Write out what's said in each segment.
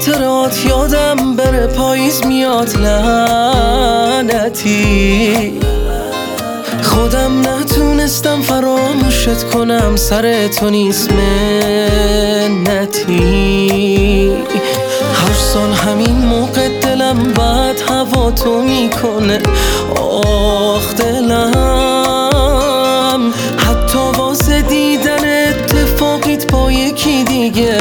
خاطرات یادم بره، پاییز میاد لعنتی. خودم نتونستم فراموشت کنم، سر تو نیست منتی. هر سال همین موقع دلم بد هوا تو میکنه، آخ دلم. حتی واسه دیدن اتفاقیت با یکی دیگه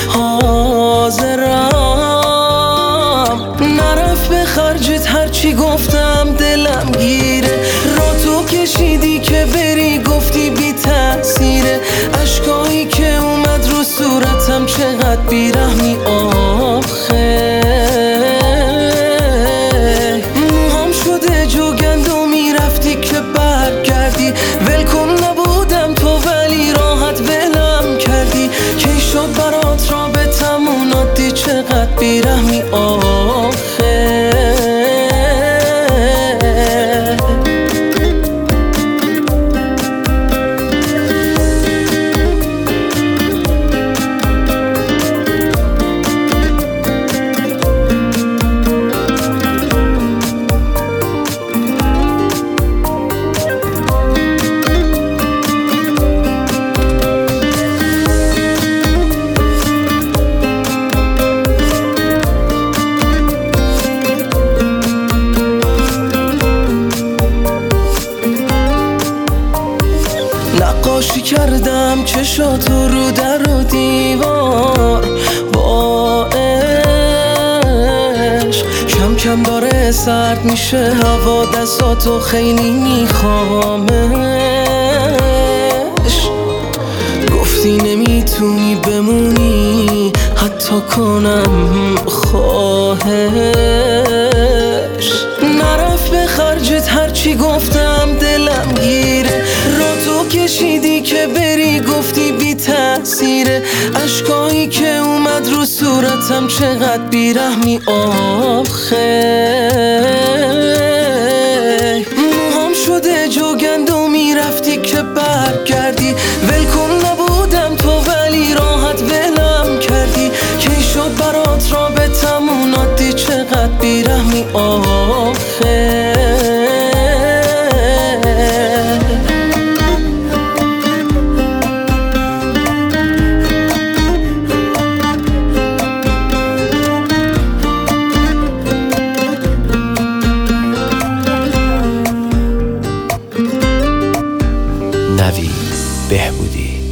حاضرم. نرفت به خرجت هرچی گفتم دلم گیره، را تو کشیدی که بری گفتی بی تأثیره. اشکایی که اومد رو صورتم چقدر بیرحمی آخه. موهام شده جوگند و میرفتی که برگردی، ولکن نبودم تو ولی راحت ولم کردی. کی شد برات رابطمون عادی، چقدر بیرحمی آخه. نقاشی کردم چشاتو رو در و دیوار با عشق. کم کم داره سرد میشه هوا، دستاتو خیلی میخوامش. گفتی نمیتونی بمونی حتی کنم خواهش. نرفت به خرجت هرچی گفتم دلم گیره، را تو کشیدی که بری گفتی بی تأثیره. اشکایی که اومد رو صورتم چقدر بیرحمی آخه. موهام شده جوگند و میرفتی که برگردی، ولکن نبودم تو ولی راحت ولم کردی. کی شد برات رابطمون عادی، چقدر بیرحمی آخه. نوید بهبودی.